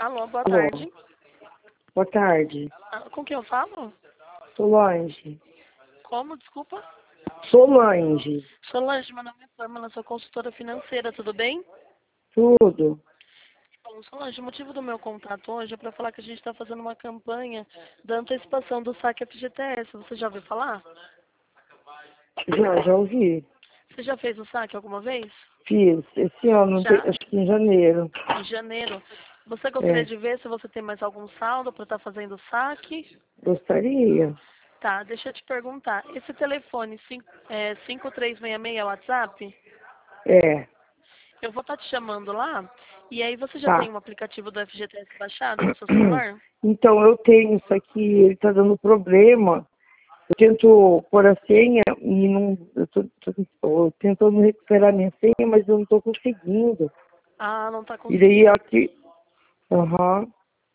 Alô, boa Alô, tarde. boa tarde. Com quem eu falo? Solange. Como? Desculpa. Solange. Solange, meu nome é Pamela, sou consultora financeira, tudo bem? Tudo. Bom, Solange, o motivo do meu contato hoje é para falar que a gente está fazendo uma campanha da antecipação do saque FGTS. Você já ouviu falar? Já ouvi. Você já fez o saque alguma vez? Fiz. Esse ano, Já? acho que em janeiro. Em janeiro. Você gostaria É, de ver se você tem mais algum saldo para estar fazendo o saque? gostaria. Tá, deixa eu te perguntar. Esse telefone 5366 é o WhatsApp? É, Eu vou estar te chamando lá. E aí você já tem tá. um aplicativo do FGTS baixado no seu celular? Então, eu tenho isso aqui, ele tá dando problema. Eu tento pôr a senha e não. Tô tentando recuperar minha senha, mas eu não tô conseguindo. Ah, não está E daí conseguindo. aqui. Aham.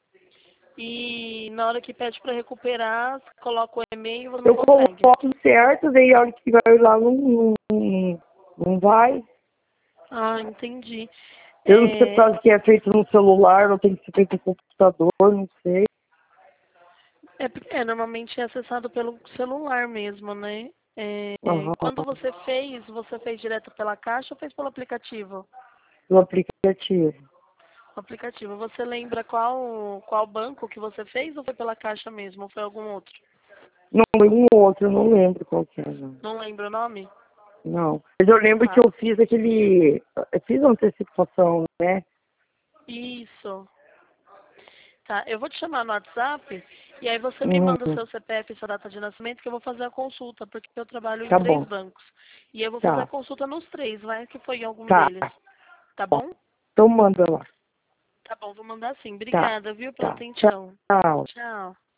E na hora que pede para recuperar, você coloca o e-mail e você não Eu consegue. coloco certo, daí a hora que vai lá não vai. Ah, entendi. Eu não sei por É, causa que é feito no celular, ou tem que ser feito no computador, não sei. normalmente é acessado pelo celular mesmo, né? Quando Aham, você fez direto pela caixa ou fez pelo aplicativo? no aplicativo. O aplicativo. Você lembra qual banco que você fez ou foi pela caixa mesmo? Ou foi algum outro? Não, foi um outro, eu não lembro qual que é, não. Não lembro o nome? Não. Mas eu lembro que Tá. eu fiz aquele. Eu fiz antecipação, né? Isso. Tá, eu vou te chamar no WhatsApp e aí você me Uhum, manda o seu CPF e sua data de nascimento que eu vou fazer a consulta, porque eu trabalho em tá três bom. bancos. E eu vou fazer a Tá. consulta nos três, vai que foi em algum Tá. deles. Tá Bom. bom? Então manda lá. Tá bom, vou mandar sim. Tá. Obrigada, viu, pela Tá. atenção. Tchau. Tchau.